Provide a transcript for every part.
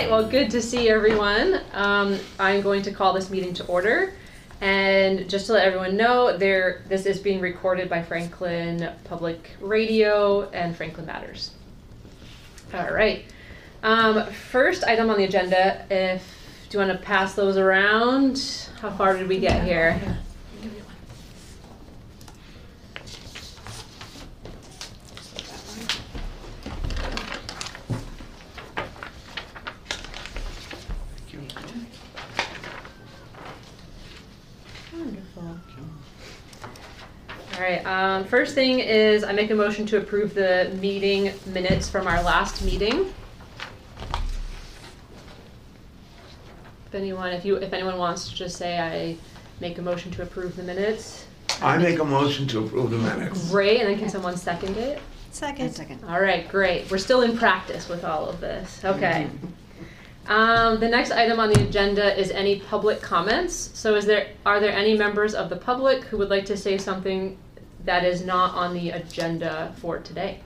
right, well, good to see everyone. I'm going to call this meeting to order. And just to let everyone know, this is being recorded by Franklin Public Radio and Franklin Matters. All right. First item on the agenda, do you want to pass those around? How far did we get here? All right, first thing is I make a motion to approve the meeting minutes from our last meeting. If anyone wants to just say I make a motion to approve the minutes. I make a motion to approve the minutes. Great, and then can someone second it? Second. All right, great. We're still in practice with all of this. Okay. The next item on the agenda is any public comments. So are there any members of the public who would like to say something that is not on the agenda for today?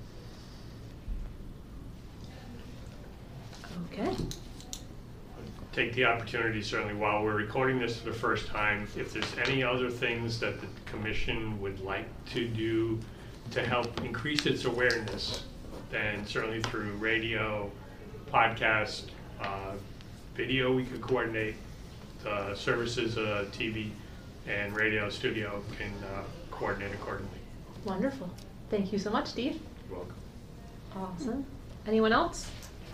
Okay. Take the opportunity, certainly while we're recording this for the first time, if there's any other things that the commission would like to do to help increase its awareness, then certainly through radio, podcast, video we could coordinate, the services, TV and radio studio can coordinate accordingly. Wonderful. Thank you so much, Steve. You're welcome. Awesome. Anyone else?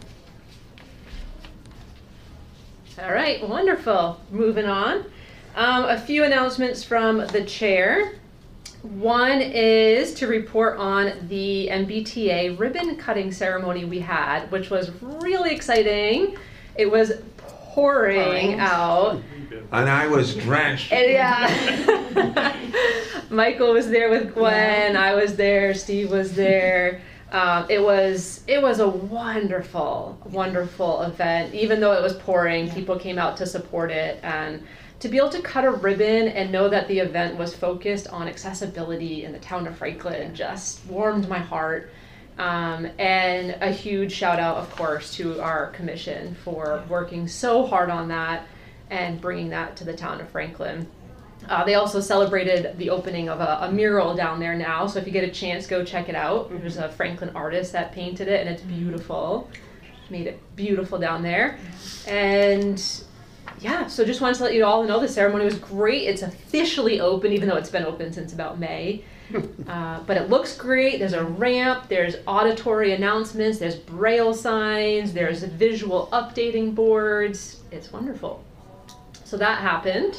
All right, wonderful. Moving on. A few announcements from the chair. One is to report on the MBTA ribbon cutting ceremony we had, which was really exciting. It was pouring out. And I was drenched. And yeah. Michael was there with Gwen. I was there. Steve was there. It was a wonderful, wonderful event. Even though it was pouring, people came out to support it, and to be able to cut a ribbon and know that the event was focused on accessibility in the town of Franklin just warmed my heart. And a huge shout out, of course, to our commission for working so hard on that and bringing that to the town of Franklin. They also celebrated the opening of a mural down there now, so if you get a chance, go check it out. There's a Franklin artist that painted it, and it's beautiful. Made it beautiful down there. And yeah, so just wanted to let you all know the ceremony was great. It's officially open, even though it's been open since about May. But it looks great. There's a ramp, there's auditory announcements, there's braille signs, there's visual updating boards. It's wonderful. So that happened.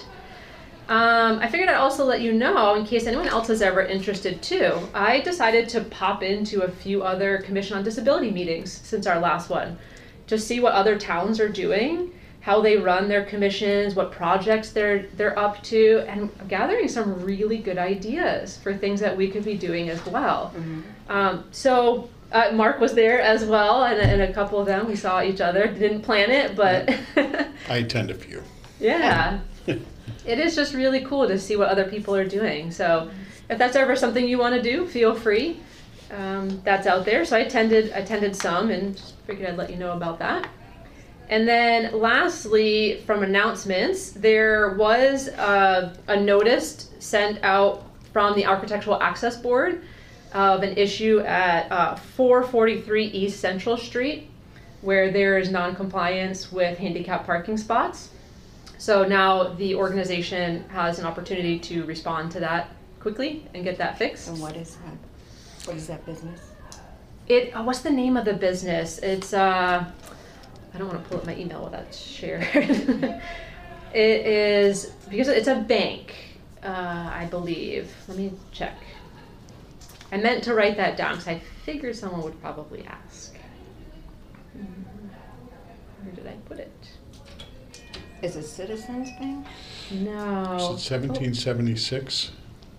I figured I'd also let you know, in case anyone else is ever interested too, I decided to pop into a few other Commission on Disability meetings since our last one, to see what other towns are doing, how they run their commissions, what projects they're up to, and gathering some really good ideas for things that we could be doing as well. So Mark was there as well, and a couple of them, we saw each other, didn't plan it, but I attend a few. Yeah. It is just really cool to see what other people are doing. So if that's ever something you want to do, feel free. That's out there. So I attended some and just figured I'd let you know about that. And then lastly, from announcements, there was a notice sent out from the Architectural Access Board of an issue at 443 East Central Street, where there is non-compliance with handicap parking spots. So now the organization has an opportunity to respond to that quickly and get that fixed. And what is that? What is that business? What's the name of the business? It's I don't want to pull up my email without shared. It is, because it's a bank, I believe. Let me check. I meant to write that down because I figured someone would probably ask. Where did I put it? Is it Citizens Bank? No. Is it 1776?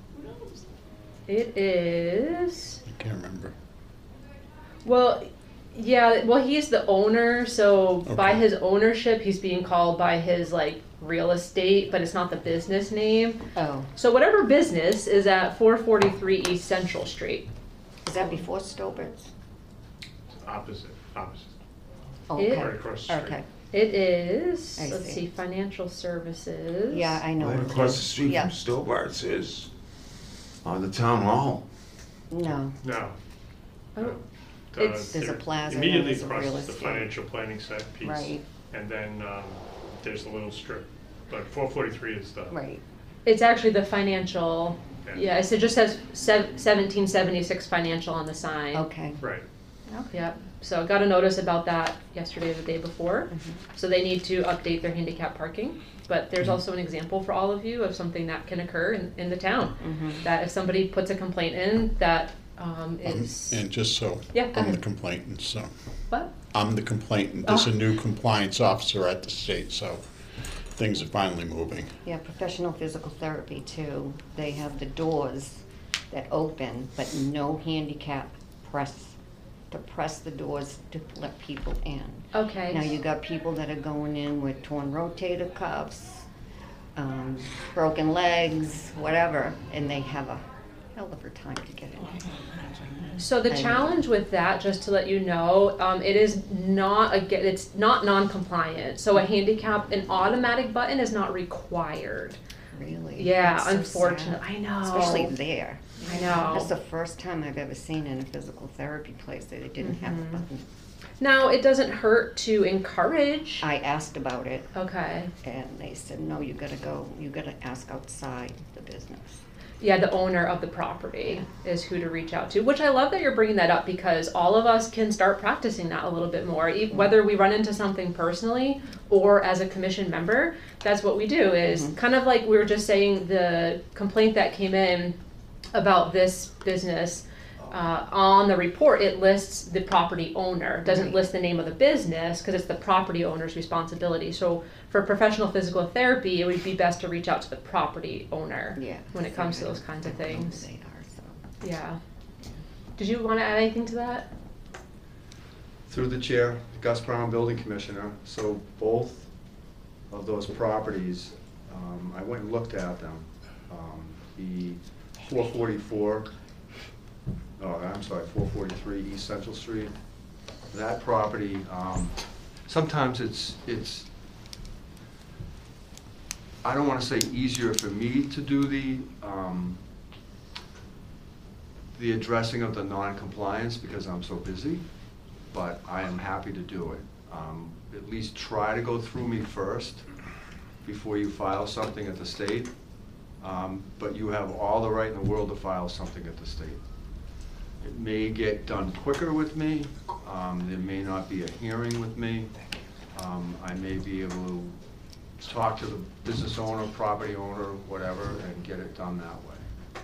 It is. I can't remember. Well, yeah. Well, he's the owner, so by Okay. his ownership, he's being called by his real estate, but it's not the business name. Oh, So whatever business is at 443 East Central Street. is that before Stobert's? Opposite. Okay. right across the street. Okay. It is, I let's see. see, financial services. Yeah, I know. Right what it across is. the street Yeah. from Stobart's is the town hall. No, No. Oh, The- It's- There's a there- plaza and Immediately there's a across real is the estate. financial planning set piece. Right. And then there's a little strip, but 443 is the. right. It's actually the financial, Yeah. yeah, it just says 1776 financial on the sign. Okay. Right. Yep, so got a notice about that yesterday or the day before. Mhm. So they need to update their handicap parking. But there's also an example for all of you of something that can occur in the town. Mhm. That if somebody puts a complaint in that is, And just so, Yeah, go I'm the ahead. complainant, so, what? I'm the complainant. There's a Oh. new compliance officer at the state, so things are finally moving. Yeah, professional physical therapy too. They have the doors that open, but no handicap to press the doors to let people in. Okay. Now you got people that are going in with torn rotator cuffs, broken legs, whatever, and they have a hell of a time to get in. So the And- challenge with that, just to let you know, it is not it's not non-compliant. So a handicap, an automatic button is not required. Really? Yeah, That's so unfortunately, sad. I know. Especially there. I know. That's the first time I've ever seen in a physical therapy place that they didn't have a Mhm. button. Now it doesn't hurt to encourage. I asked about it, Okay. and they said, no, you gotta ask outside the business. Yeah, the owner of the property is who to reach out to, which I love that you're bringing that up because all of us can start practicing that a little bit more. Whether we run into something personally or as a commission member, that's what we do is Mhm. kind of like we were just saying the complaint that came in about this business. On the report, it lists the property owner. It doesn't Right. list the name of the business because it's the property owner's responsibility. So for professional physical therapy, it would be best to reach out to the property owner Yeah. when it comes to those kinds of I don't know who things. they are, so. Yeah. Did you want to add anything to that? Through the chair, Gus Brown, Building Commissioner. So both of those properties, I went and looked at them. The 444, I'm sorry, 443 East Central Street. That property, sometimes it's, I don't want to say easier for me to do the addressing of the non-compliance because I'm so busy, but I am happy to do it. At least try to go through me first before you file something at the state. But you have all the right in the world to file something at the state. It may get done quicker with me. There may not be a hearing with me. I may be able to talk to the business owner, property owner, whatever, and get it done that way.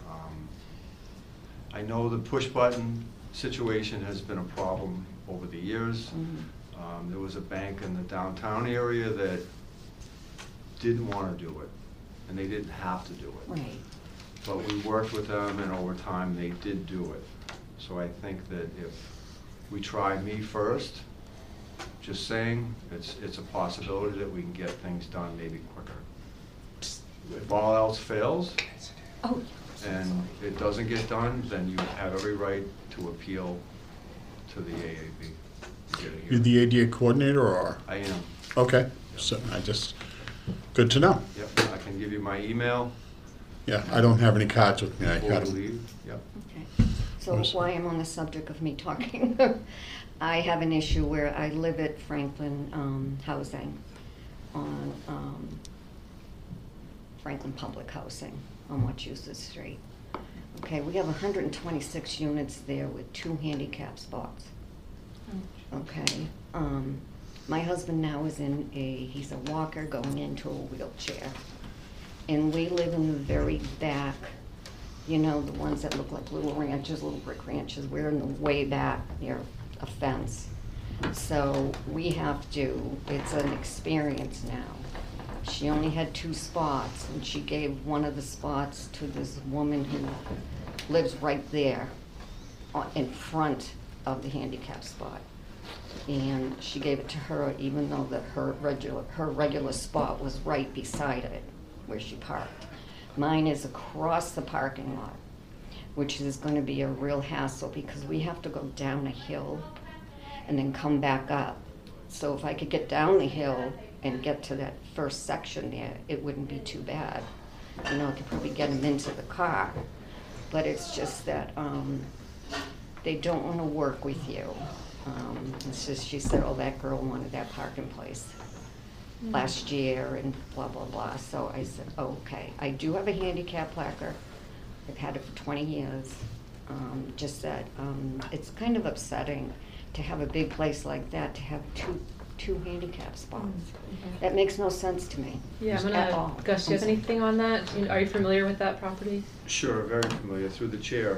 I know the push button situation has been a problem over the years. There was a bank in the downtown area that didn't want to do it, and they didn't have to do it. Right. But we worked with them, and over time, they did do it. So I think that if we try me first, just saying, it's a possibility that we can get things done maybe quicker. If all else fails, Oh, and it doesn't get done, then you have every right to appeal to the AAB. to get a You're hearing. the ADA coordinator or? I am, Okay, so good to know. yep, I can give you my email Yeah, I don't have any cards with me. I before got we 'em. leave, yep. okay. So Awesome. while I'm on the subject of me talking, I have an issue where I live at Franklin Housing on Franklin Public Housing on Wachusett Street. Okay, we have 126 units there with 2 handicap spots. Okay, my husband now is he's a walker going into a wheelchair. And we live in the very back, you know, the ones that look like little ranches, little brick ranches. We're in the way back near a fence. So we have to, it's an experience now. She only had 2 spots, and she gave one of the spots to this woman who lives right there in front of the handicap spot. And she gave it to her even though that her regular spot was right beside it where she parked. Mine is across the parking lot, which is going to be a real hassle because we have to go down a hill and then come back up. So if I could get down the hill and get to that first section there, it wouldn't be too bad. You know, I could probably get him into the car. But it's just that they don't want to work with you. It's just, she said, oh, that girl wanted that parking place last year and blah, blah, blah. So I said, okay. I do have a handicap placard. I've had it for 20 years. Just that it's kind of upsetting to have a big place like that, to have two handicap spots. That makes no sense to me. Yeah, I'm at gonna, all. Gus, do you have anything on that? Are you familiar with that property? Sure, very familiar, through the chair.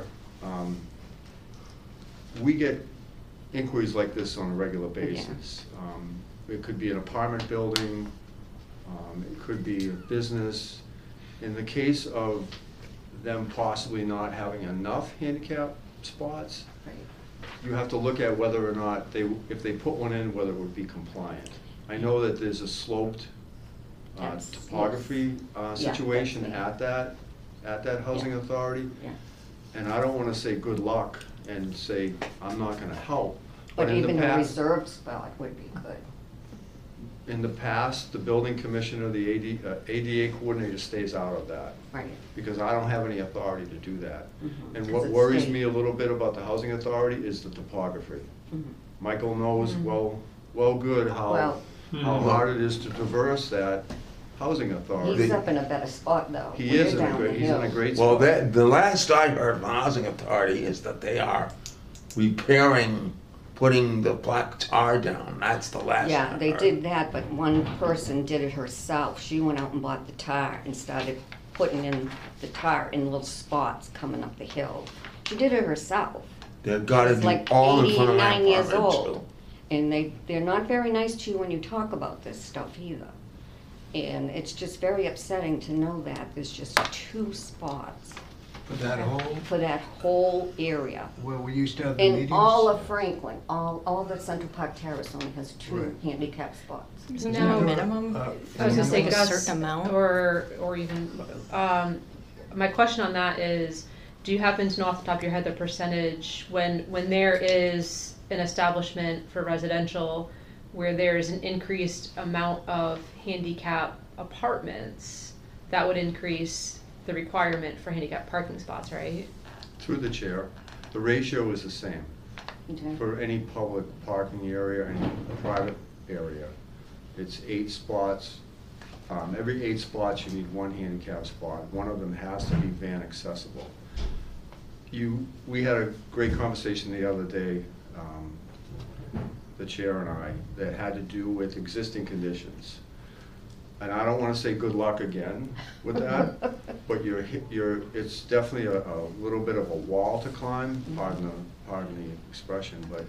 We get inquiries like this on a regular basis. It could be an apartment building, it could be a business. In the case of them possibly not having enough handicap spots, Right. you have to look at whether or not if they put one in, whether it would be compliant. I know that there's a sloped That's- topography situation that's at that housing Yeah. authority. Yeah. And I don't wanna say good luck and say, I'm not gonna help. But in the even a past- reserve spot would be good. In the past, the building commissioner, the ADA coordinator stays out of that, Right. because I don't have any authority to do that. Mhm. And 'Cause what it's worries state. me a little bit about the housing authority is the topography. Mhm. Michael knows well good how hard it is to traverse that housing authority. He's up in a better spot though. He We're is in a down the great, he's in a hill. great Well, spot. the last I heard from Housing Authority is that they are repairing, putting the black tar down. That's the last I Yeah, heard. they did that, but one person did it herself. She went out and bought the tar and started putting in the tar in little spots coming up the hill. She did it herself. They've got to She's do like all in front of my 89 years apartment old. too. And they're not very nice to you when you talk about this stuff either. And it's just very upsetting to know that there's just 2 spots For that whole, for that whole area. where we used to have the In meetings? all of Franklin, all the Central Park Terrace only has 2 Right. handicap spots. Isn't No. there a minimum? I was gonna say, A Gus, certain amount? or even, my question on that is, do you happen to know off the top of your head the percentage when there is an establishment for residential where there's an increased amount of handicap apartments, that would increase the requirement for handicap parking spots, right? Through the chair, the ratio is the same. Okay? For any public parking area, any private area, it's 8 spots. Every 8 spots, you need 1 handicap spot. One of them has to be van accessible. We had a great conversation the other day, the chair and I, that had to do with existing conditions. And I don't wanna say good luck again with that, but it's definitely a little bit of a wall to climb, pardon the expression, but,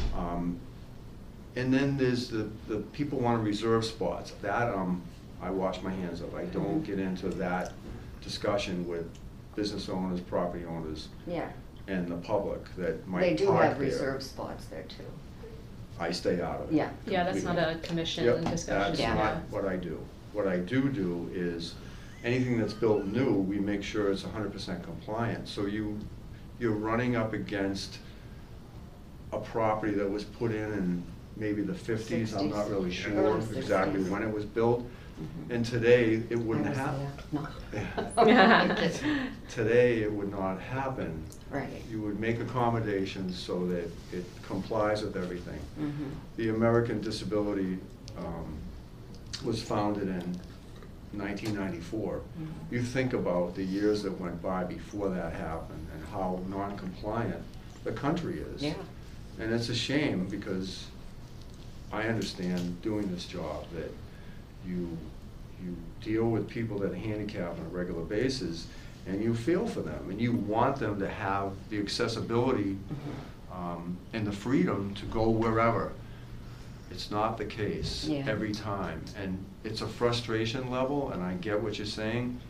and then there's the people wanna reserve spots. That, I wash my hands of. I don't get into that discussion with business owners, property owners, Yeah, and the public that they might do park have there. reserve spots there too. I stay out of it. Yeah. Yeah, that's not a commission Yep, discussion. that's Yeah. not what I do. What I do is, anything that's built new, we make sure it's 100% compliant. So you're running up against a property that was put in maybe the 50s, I'm not really 60s, sure early exactly 60s. when it was built. Mhm. And today, it I wouldn't was happen. there. No. Today, it would not happen. Right. You would make accommodations so that it complies with everything. Mhm. The American Disability was founded in 1994. Mhm. You think about the years that went by before that happened and how non-compliant the country is. Yeah. And it's a shame because I understand doing this job that you deal with people that are handicapped on a regular basis and you feel for them and you want them to have the accessibility and the freedom to go wherever. It's not the case Yeah. every time, and it's a frustration level, and I get what you're saying.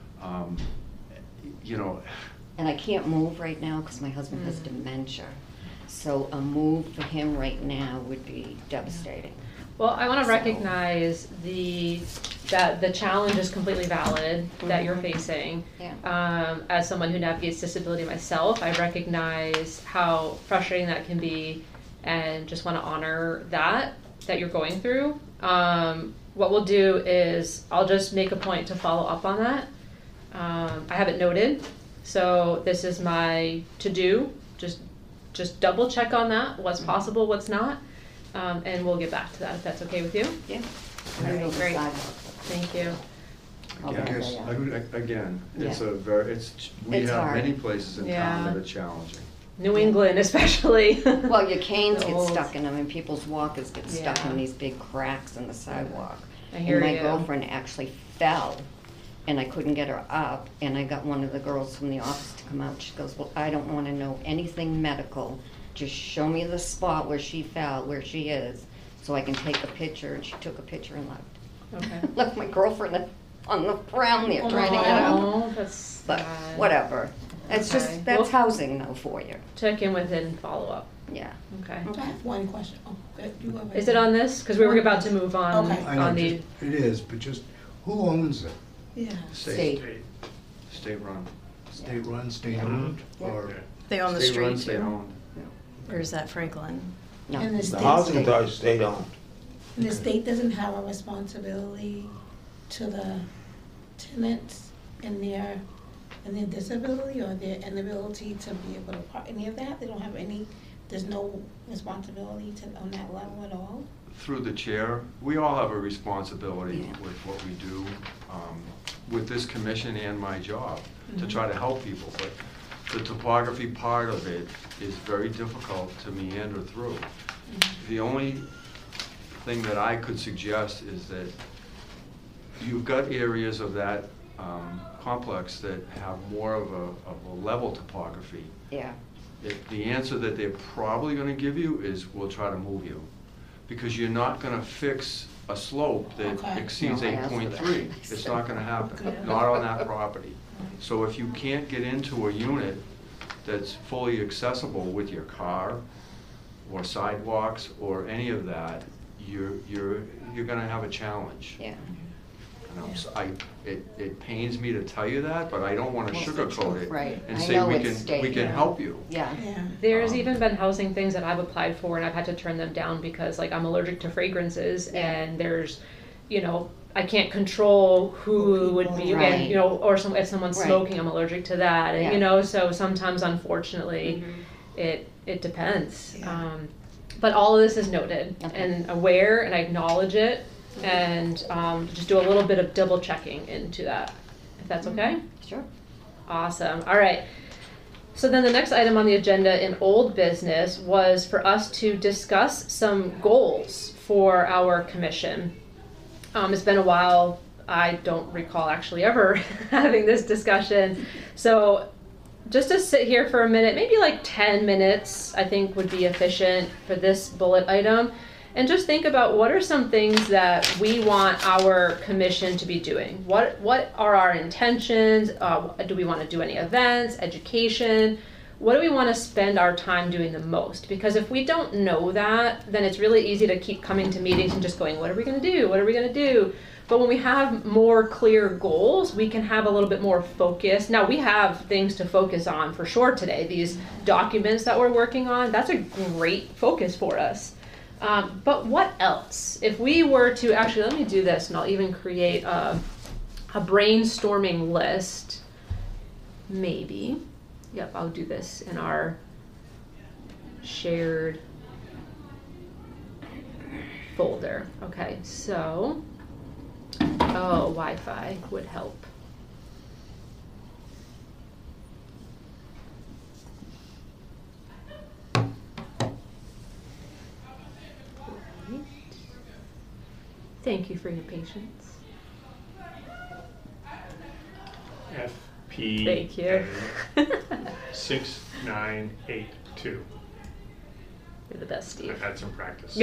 You know, And I can't move right now because my husband has dementia. So a move for him right now would be devastating. Well, I want to So- recognize that the challenge is completely valid that you're Mhm. facing. Yeah. As someone who navigates disability myself, I recognize how frustrating that can be and just want to honor that. that you're going through. What we'll do is I'll just make a point to follow up on that. I have it noted, so this is my to-do. Just double check on that, what's possible, what's not, and we'll get back to that if that's okay with you. Yeah. All right, great. Thank you. Again, it's Yeah. we It's have hard. many places in town Yeah. that are challenging. New England especially. Well, your canes The get old- stuck in them, and people's walkers get stuck Yeah. in these big cracks in the sidewalk. I hear And my you. girlfriend actually fell, and I couldn't get her up, and I got one of the girls from the office to come out. She goes, well, I don't want to know anything medical. Just show me the spot where she fell, where she is, so I can take a picture. And she took a picture and left. Okay. Left my girlfriend on the ground there trying to get up. Oh, that's But sad. whatever. It's Okay. just, that's Well- housing though for you. Check in with it and follow up. Yeah. Okay. I have one question. Oh, good. You go ahead. Is it on this? Because we were about to move on Okay. I know, on the. just- it is, but just, who owns it? Yeah. State. State run. State run, state owned, Yeah. or? Yeah. They own the State street run, state too? owned. Or is that Franklin? No. And the The state, housing state. authority state owned. the state doesn't have a responsibility to the tenants and their disability or their inability to be able to park, any of that? They don't have any, there's no responsibility to, on that level at all? Through the chair, we all have a responsibility Yeah. with what we do, with this commission and my job, to try to help people. But the topography part of it is very difficult to meander through. The only thing that I could suggest is that you've got areas of that complex that have more of a level topography. Yeah. The answer that they're probably gonna give you is, we'll try to move you. Because you're not gonna fix a slope that Okay. exceeds No, I asked for 8.3. that. It's not gonna happen, Okay. not on that property. So if you can't get into a unit that's fully accessible with your car, or sidewalks, or any of that, you're gonna have a challenge. Yeah. And it pains me to tell you that, but I don't wanna Well, it's the sugarcoat truth, it. right. And I say, know we it's can state, yeah. help you. Yeah. Yeah. There's even been housing things that I've applied for and I've had to turn them down because like I'm allergic to fragrances Yeah. and there's, I can't control who would be, Right. and, or if someone's Right. smoking, I'm allergic to that. And, Yeah. so sometimes unfortunately it depends. Yeah. But all of this is noted Okay. and aware and I acknowledge it and just do a little bit of double checking into that, if that's okay. Sure. Awesome. All right. So then the next item on the agenda in old business was for us to discuss some goals for our commission. It's been a while. I don't recall actually ever having this discussion. So just to sit here for a minute, maybe like 10 minutes, I think would be efficient for this bullet item. And just think about what are some things that we want our commission to be doing? What are our intentions? Do we want to do any events, education? What do we want to spend our time doing the most? Because if we don't know that, then it's really easy to keep coming to meetings and just going, what are we going to do? What are we going to do? But when we have more clear goals, we can have a little bit more focus. Now, we have things to focus on for sure today. These documents that we're working on, that's a great focus for us. But what else? If we were to, actually, let me do this, and I'll even create a brainstorming list. Maybe. Yep, I'll do this in our shared folder. Okay, so, Wi-Fi would help. Right. Thank you for your patience. FP. Thank you. 6982. You're the best, Steve. I've had some practice.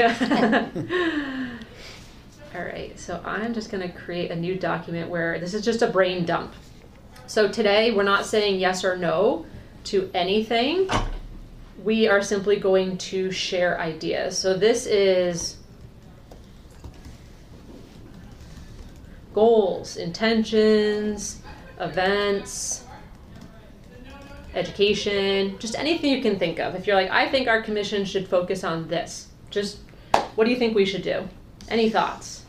All right, so I'm just going to create a new document where this is just a brain dump. So today we're not saying yes or no to anything. We are simply going to share ideas. So this is goals, intentions, events, education, just anything you can think of. If you're like, I think our commission should focus on this, just What do you think we should do? Any thoughts?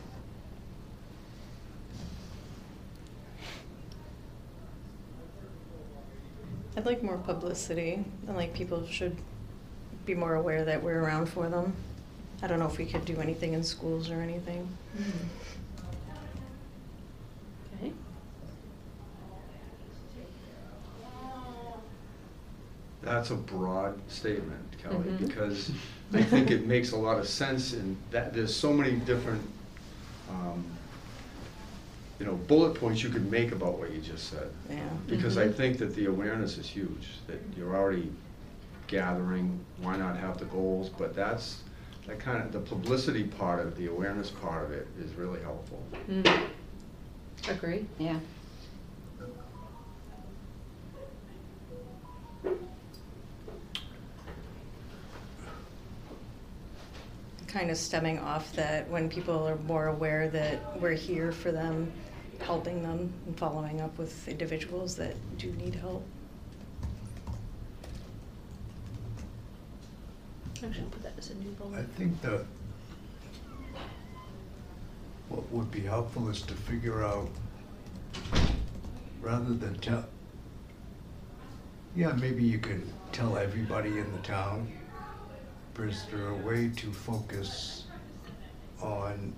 I'd like more publicity, and like people should be more aware that we're around for them. I don't know if we could do anything in schools or anything. Okay. That's a broad statement, Kelly, Mhm. because I think it makes a lot of sense in that there's so many different, bullet points you could make about what you just said. Yeah. Because I think that the awareness is huge, that you're already gathering, why not have the goals? But that kind of, the publicity part of the awareness part of it is really helpful. Agree. Yeah. Kind of stemming off that when people are more aware that we're here for them, helping them and following up with individuals that do need help. Actually, I'll put that as a new I bullet. think that what would be helpful is to figure out, rather than maybe you could tell everybody in the town, but is there a way to focus on,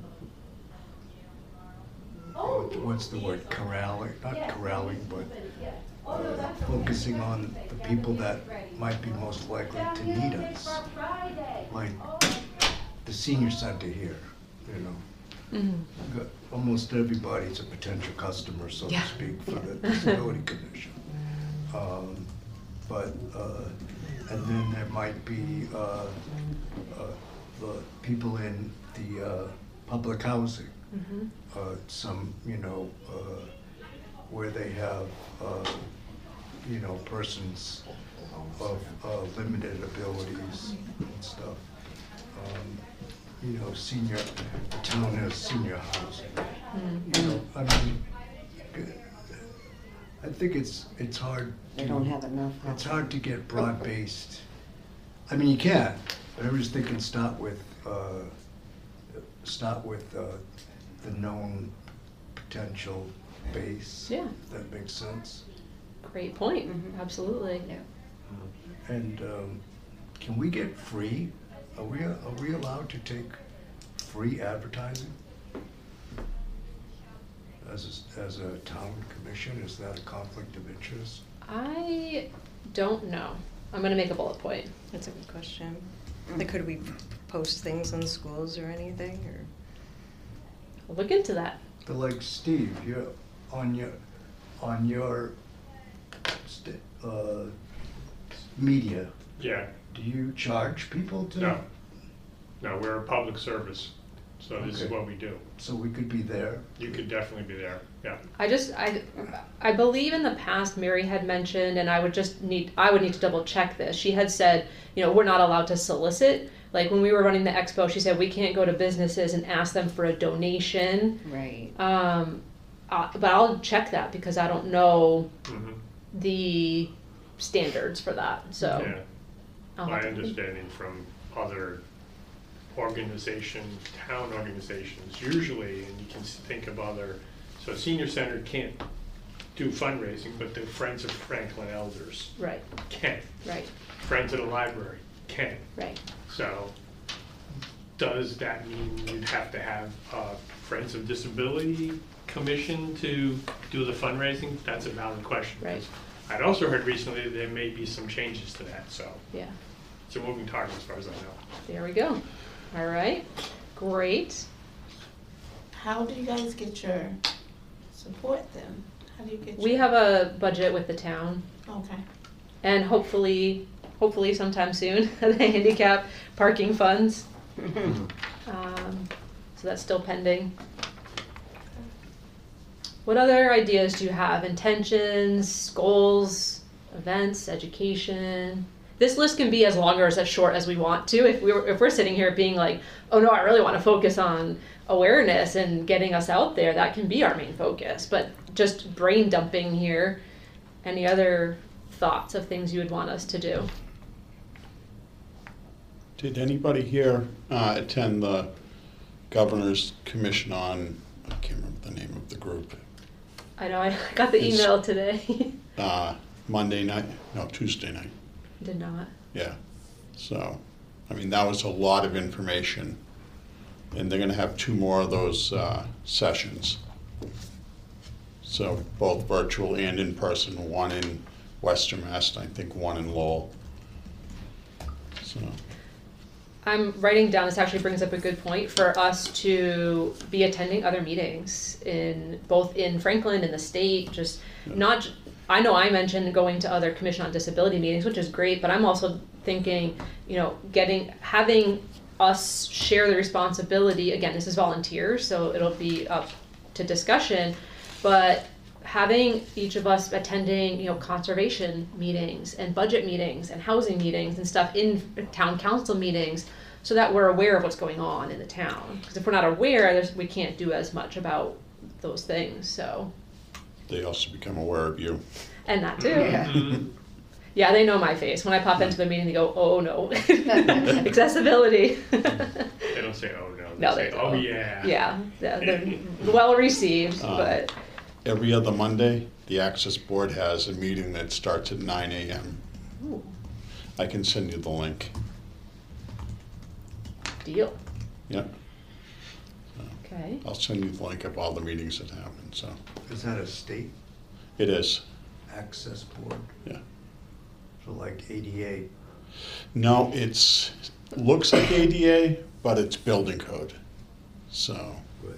what's the word, corralling, not corralling, but focusing on the people that might be most likely to need us, like the senior center here, Almost everybody's a potential customer, so to speak, for the Disability Commission. And then there might be the people in the public housing, some, where they have, persons of limited abilities and stuff. Senior, the town has senior housing. I think it's hard. They don't have enough. It's hard to get broad-based. I mean, you can, but I was thinking start with the known potential base. Yeah. If that makes sense. Great point. Absolutely. Yeah. And can we get free? Are we allowed to take free advertising as a town commission? Is that a conflict of interest? I don't know. I'm gonna make a bullet point. That's a good question. Like, could we post things in schools or anything, or? I'll look into that. But like Steve, you're on your media. Yeah, Do you charge people to? no, we're a public service, so this is Okay. what we do. So we could be there. You could definitely be there, yeah. I believe in the past Mary had mentioned, and I would need to double check this. She had said, we're not allowed to solicit. Like when we were running the expo, she said we can't go to businesses and ask them for a donation. Right. But I'll check that because I don't know Mhm. the standards for that. So Yeah. I'll My have to- understanding from other organizations, town organizations, usually, and you can think of other, so Senior Center can't do fundraising, but the Friends of Franklin Elders Right, can. right, Friends of the Library can. right. So, does that mean you'd have to have a Friends of Disability Commission to do the fundraising? That's a valid question. Right. I'd also heard recently there may be some changes to that, so Yeah, it's a moving target as far as I know. there we go. All right, great. How do you guys get your support then? How do you get We your? have a budget with the town, Okay. and hopefully sometime soon, the handicap parking funds. So that's still pending. What other ideas do you have? Intentions, goals, events, education? This list can be as long or as short as we want to. If we're sitting here being like, oh no, I really want to focus on awareness and getting us out there, that can be our main focus. But just brain dumping here. Any other thoughts of things you would want us to do? Did anybody here attend the Governor's Commission on, I can't remember the name of the group, I know, I got the It's- email today. Monday night? No, Tuesday night. Did not. Yeah. So, I mean, that was a lot of information. And they're gonna have 2 more of those sessions. So both virtual and in person, one in Western Mass, and I think one in Lowell. So, I'm writing down, this actually brings up a good point for us to be attending other meetings in both in Franklin and the state, just not, I know I mentioned going to other Commission on Disability meetings, which is great, but I'm also thinking, you know, having us share the responsibility, again, this is volunteers, so it'll be up to discussion, but having each of us attending, you know, conservation meetings and budget meetings and housing meetings and stuff in town council meetings, so that we're aware of what's going on in the town. Because if we're not aware, we can't do as much about those things. So. they also become aware of you. And that too. Yeah, they know my face. When I pop into the meeting, they go, "Oh no, accessibility." They don't say, "Oh no." They No, say, they "Oh don't. yeah." Yeah, they're well received, but. Every other Monday, the Access Board has a meeting that starts at 9 a.m. Ooh, I can send you the link. deal. Yep. Okay. I'll send you the link of all the meetings that happen, so. Is that a state It is, access board? yeah. So like ADA? No, looks like ADA, but it's building code. So,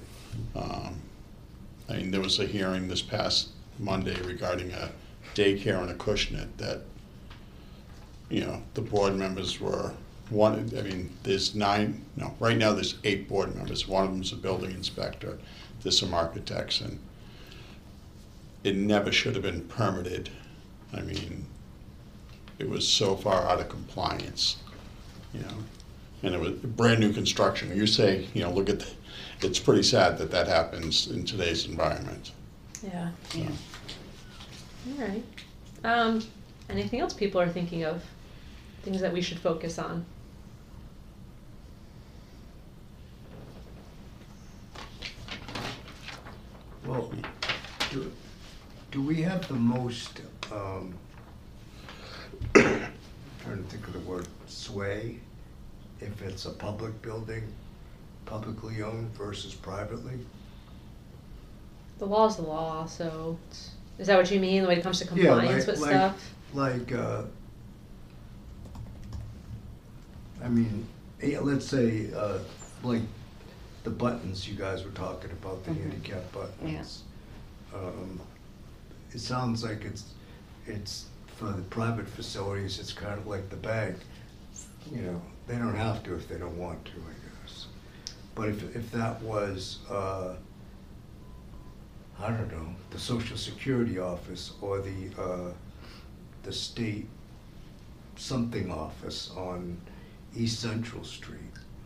I mean, there was a hearing this past Monday regarding a daycare in Acushnet that, you know, the board members were, there's right now there's 8 board members. One of them's a building inspector, there's some architects, and it never should have been permitted. I mean, it was so far out of compliance, you know, and it was brand new construction. You say, you know, look at it's pretty sad that happens in today's environment. Yeah. Yeah. All right. Anything else people are thinking of? Things that we should focus on? Well, do we have the most, trying to think of the word, sway, if it's a public building, publicly owned versus privately? The law's the law, so is that what you mean when it comes to compliance with stuff? Like, I mean, let's say, like the buttons you guys were talking about, the handicap buttons. It sounds like it's for the private facilities, it's kind of like the bank. You know, they don't have to if they don't want to, I guess. But if that was, I don't know, the Social Security office or the state something office on East Central Street,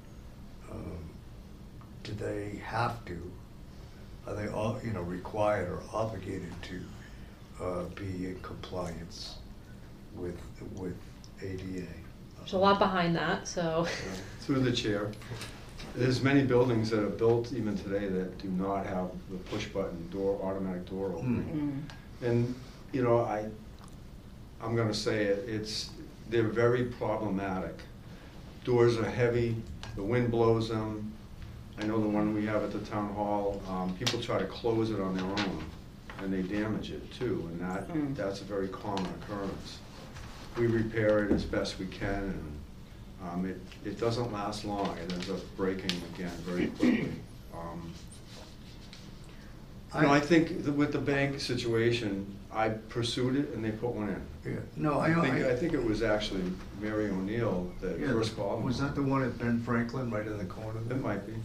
do they have to? Are they all, you know, required or obligated to be in compliance with ADA? There's a lot behind that, so. Through the chair, there's many buildings that are built even today that do not have the push button door, automatic door opening. And, you know, I'm gonna say they're very problematic. Doors are heavy, the wind blows them. I know the one we have at the town hall, people try to close it on their own and they damage it too, and that's a very common occurrence. We repair it as best we can, and it doesn't last long. It ends up breaking again very quickly. I think with the bank situation, I pursued it and they put one in. Yeah. No, I think it was actually Mary O'Neill that first called. Was that the one at Ben Franklin, right in the corner there? It might be.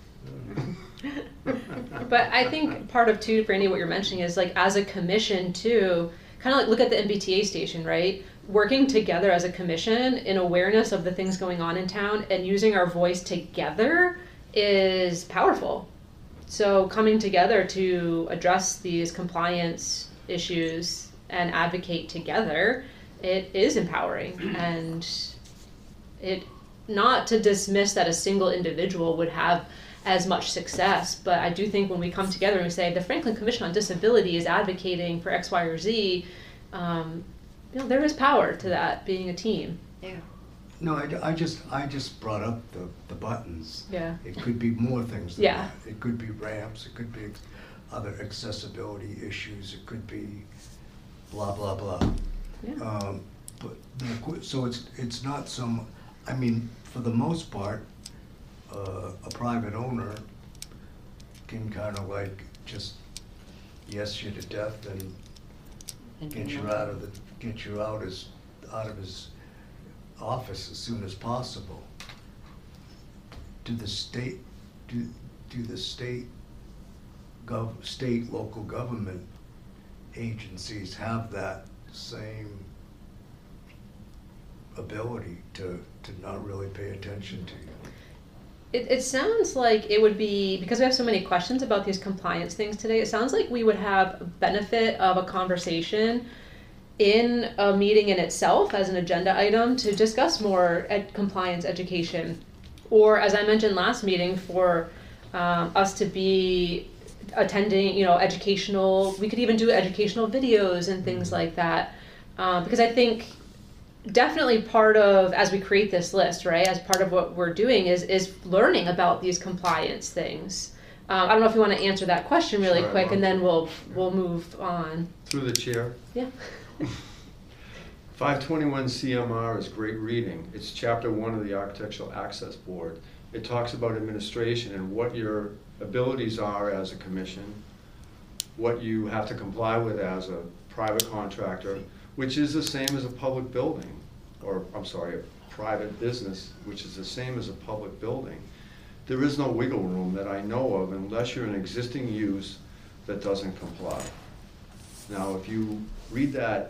But I think part of too, Brandy, what you're mentioning is like as a commission too, kind of like look at the MBTA station, right? Working together as a commission in awareness of the things going on in town and using our voice together is powerful. So coming together to address these compliance issues and advocate together, it is empowering, and it not to dismiss that a single individual would have as much success, but I do think when we come together and we say the Franklin Commission on Disability is advocating for X, Y, or Z, there is power to that being a team. Yeah. No, I just brought up the buttons. Yeah. It could be more things than Yeah. that. It could be ramps, it could be other accessibility issues, it could be blah, blah, blah. Yeah. So it's not some, I mean, for the most part, a private owner can kind of like just yes you to death and get you out of his office as soon as possible. Do the state local government agencies have that same ability to not really pay attention to you? It sounds like it would be, because we have so many questions about these compliance things today, it sounds like we would have benefit of a conversation in a meeting in itself as an agenda item to discuss more compliance education. Or as I mentioned last meeting, for us to be attending, educational, we could even do educational videos and things like that. Because I think definitely part of, as we create this list, right, as part of what we're doing is learning about these compliance things. I don't know if you want to answer that question really Sure, quick, and then we'll Sure. move on. Through the chair. Yeah. 521 CMR is great reading. It's chapter 1 of the Architectural Access Board. It talks about administration and what your abilities are as a commission, what you have to comply with as a private contractor, which is the same as a public building, or I'm sorry, a private business, which is the same as a public building. There is no wiggle room that I know of unless you're an existing use that doesn't comply. Now, if you read that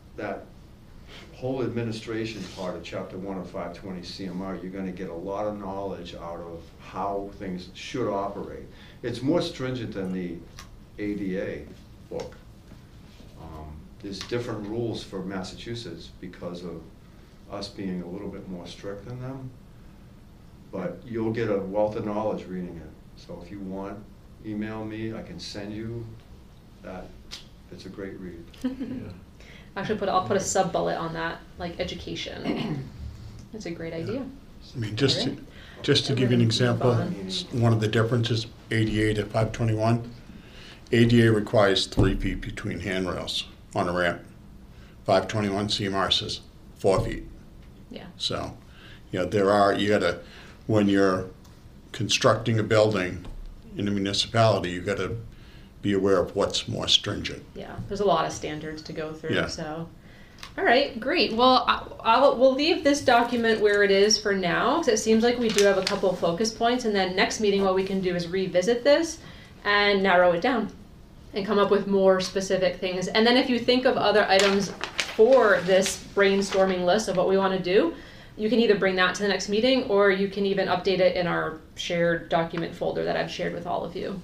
whole administration part of chapter 1 of 520 CMR, you're going to get a lot of knowledge out of how things should operate. It's more stringent than the ADA book. There's different rules for Massachusetts because of us being a little bit more strict than them, but you'll get a wealth of knowledge reading it. So if you want, email me, I can send you that. It's a great read. Yeah. Actually, I'll put a sub bullet on that, like education. That's a great idea. I mean, just Alright. to give you an example, one of the differences, ADA to 521, ADA requires 3 feet between handrails on a ramp. 521 CMR says 4 feet. Yeah. So, you gotta, when you're constructing a building in a municipality, you gotta be aware of what's more stringent. Yeah, there's a lot of standards to go through, Yeah. so. All right, great. Well, we'll leave this document where it is for now, because it seems like we do have a couple focus points, and then next meeting what we can do is revisit this and narrow it down and come up with more specific things. And then if you think of other items for this brainstorming list of what we want to do, you can either bring that to the next meeting, or you can even update it in our shared document folder that I've shared with all of you.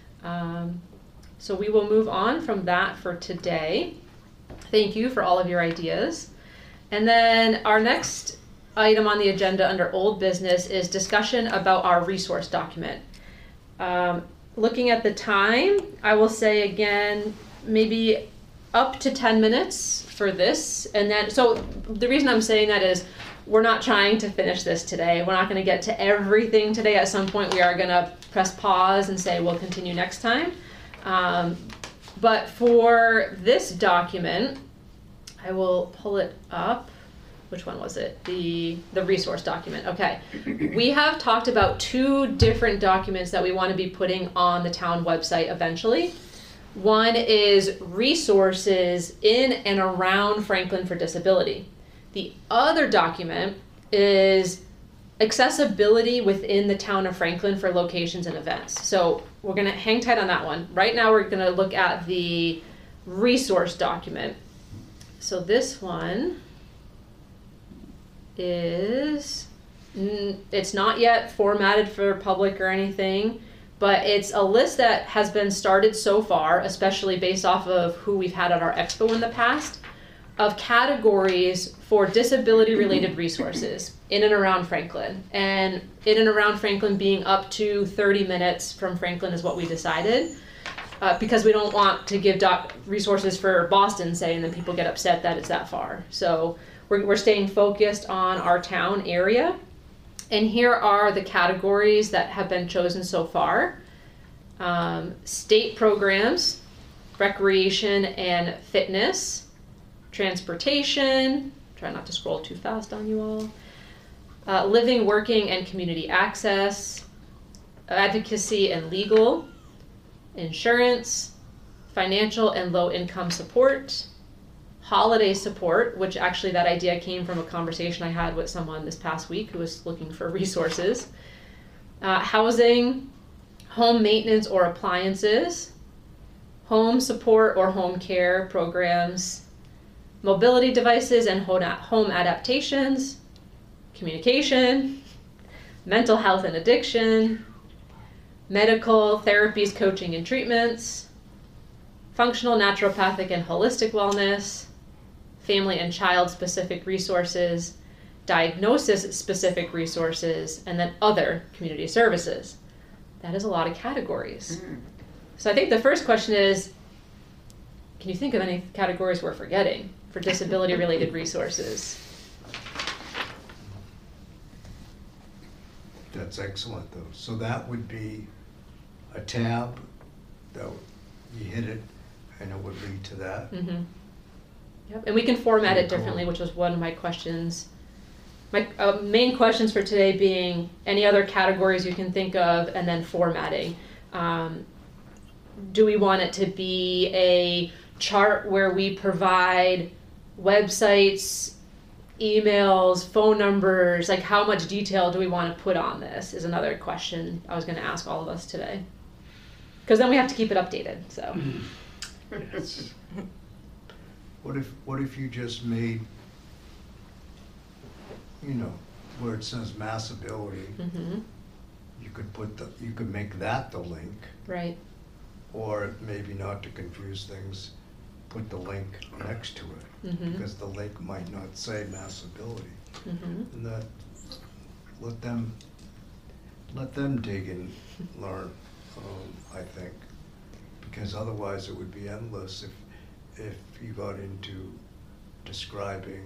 So we will move on from that for today. Thank you for all of your ideas. And then our next item on the agenda under old business is discussion about our resource document. Looking at the time, I will say again, maybe up to 10 minutes for this. And then, so the reason I'm saying that is we're not trying to finish this today. We're not going to get to everything today. At some point we are going to press pause and say we'll continue next time. But for this document, I will pull it up. Which one was it? The resource document. Okay. We have talked about 2 different documents that we want to be putting on the town website eventually. One is resources in and around Franklin for disability. The other document is accessibility within the town of Franklin for locations and events. So we're going to hang tight on that one. Right now we're going to look at the resource document. So this one is, it's not yet formatted for public or anything, but it's a list that has been started so far, especially based off of who we've had at our expo in the past, of categories for disability-related resources in and around Franklin. And in and around Franklin being up to 30 minutes from Franklin is what we decided. Because we don't want to give resources for Boston, say, and then people get upset that it's that far. So we're staying focused on our town area. And here are the categories that have been chosen so far. State programs, recreation and fitness, transportation, try not to scroll too fast on you all, living, working, and community access, advocacy and legal, insurance, financial and low-income support, holiday support, which actually that idea came from a conversation I had with someone this past week who was looking for resources, housing, home maintenance or appliances, home support or home care programs, mobility devices and home adaptations, communication, mental health and addiction, medical therapies, coaching and treatments, functional naturopathic and holistic wellness, family and child specific resources, diagnosis specific resources, and then other community services. That is a lot of categories. So I think the first question is, can you think of any categories we're forgetting for disability related resources? That's excellent, though. So that would be a tab, that you hit it, and it would lead to that. Mm-hmm. Yep. And we can format it Cool. differently, which was one of my questions. My main questions for today being any other categories you can think of, and then formatting. Do we want it to be a chart where we provide websites, emails, phone numbers, like how much detail do we want to put on this is another question I was going to ask all of us today. Because then we have to keep it updated, so. Yes. What if you just made, you know, where it says mass ability, Mm-hmm. you could make that the link, Right. or maybe not to confuse things, put the link next to it, Mm-hmm. because the link might not say mass ability. Mm-hmm. And that, let them dig and learn, I think. Because otherwise it would be endless if you got into describing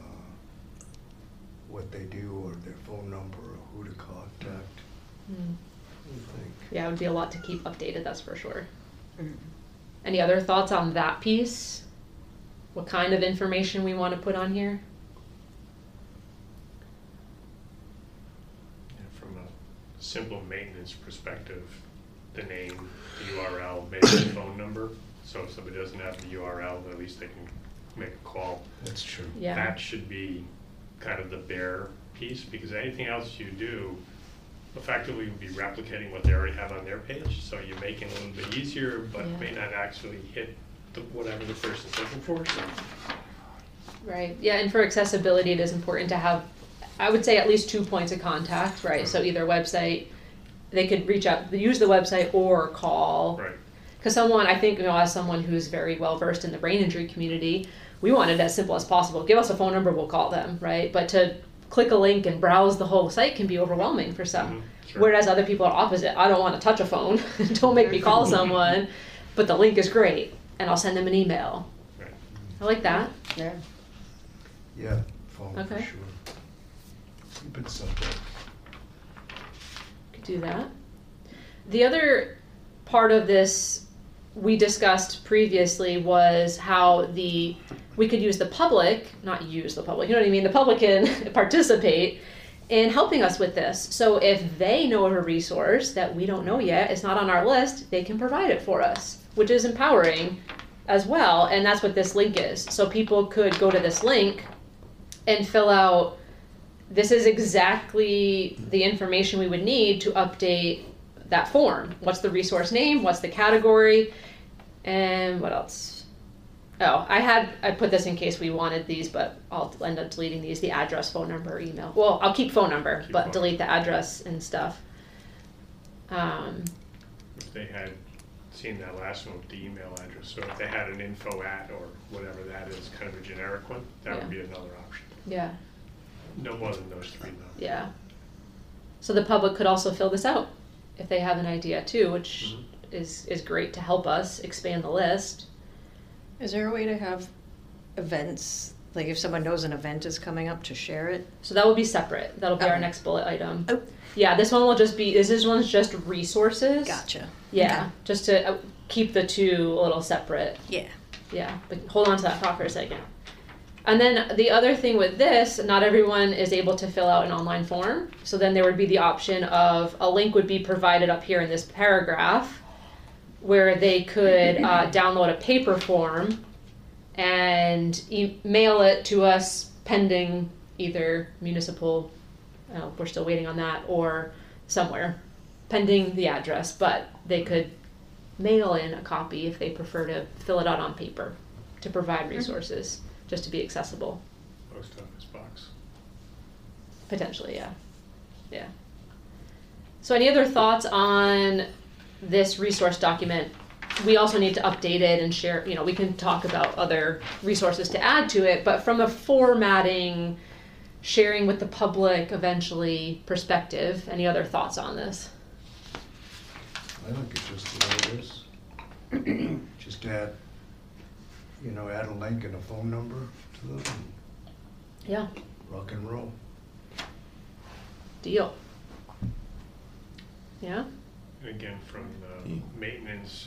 what they do or their phone number or who to contact. Mm. I think. Yeah, it would be a lot to keep updated, that's for sure. Mm. Any other thoughts on that piece? What kind of information we want to put on here? From a simple maintenance perspective, the name, the URL, maybe the phone number. So if somebody doesn't have the URL, then at least they can make a call. That's true. Yeah. That should be kind of the bare piece, because anything else you do effectively would be replicating what they already have on their page. So you're making it a little bit easier, but Yeah. may not actually hit whatever the person's looking for. So Right. Yeah, and for accessibility, it is important to have, I would say, at least 2 points of contact, right? So either website, they could reach out, use the website or call. right. Because someone, I think, as someone who's very well versed in the brain injury community, we want it as simple as possible. Give us a phone number, we'll call them, right? But to click a link and browse the whole site can be overwhelming for some. Sure. Whereas other people are opposite. I don't want to touch a phone. Don't make me call someone. But the link is great, and I'll send them an email. Right. I like that. Yeah. Yeah, phone for Okay. sure. Keep it simple. Could do that. The other part of this we discussed previously was how we could use the public, not use the public, you know what I mean? The public can participate in helping us with this. So if they know of a resource that we don't know yet, it's not on our list, they can provide it for us, which is empowering as well. And that's what this link is. So people could go to this link and fill out, this is exactly the information we would need to update that form. What's the resource name? What's the category? And what else? Oh, I put this in case we wanted these, but I'll end up deleting these. The address, phone number, email. Well, I'll keep phone number, Keep but phone. delete the address and stuff. If they had seen that last one with the email address. So if they had an info at or whatever that is, kind of a generic one, that would be another option. Yeah. No more than those three though. Yeah. So the public could also fill this out if they have an idea too, which is great to help us expand the list. Is there a way to have events, like if someone knows an event is coming up, to share it? So that will be separate. That'll be our Okay. next bullet item. Oh. Yeah, this one will just be, this one's just resources. Gotcha. Yeah, Okay. just to keep the two a little separate. Yeah. Yeah, but hold on to that thought for a second. And then the other thing with this, not everyone is able to fill out an online form. So then there would be the option of a link would be provided up here in this paragraph where they could download a paper form and mail it to us pending either municipal, we're still waiting on that, or somewhere, pending the address, but they could mail in a copy if they prefer to fill it out on paper to provide resources, just to be accessible. Post office box. Potentially, yeah. Yeah. So any other thoughts on this resource document? We also need to update it and share, we can talk about other resources to add to it, but from a formatting, sharing with the public eventually perspective, any other thoughts on this? I think it's just the way it is. Just add, add a link and a phone number to them, Yeah, and rock and roll. deal. Yeah? And again, from the maintenance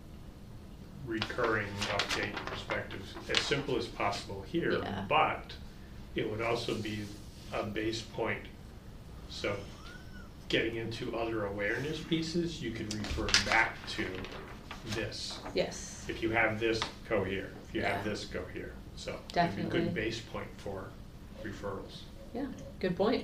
recurring update perspective, as simple as possible here, Yeah. but it would also be a base point. So getting into other awareness pieces, you could refer back to this. Yes. If you have this, go here. If you have Yeah. this, go here. So it'd be Definitely. a good base point for referrals. Yeah, good point.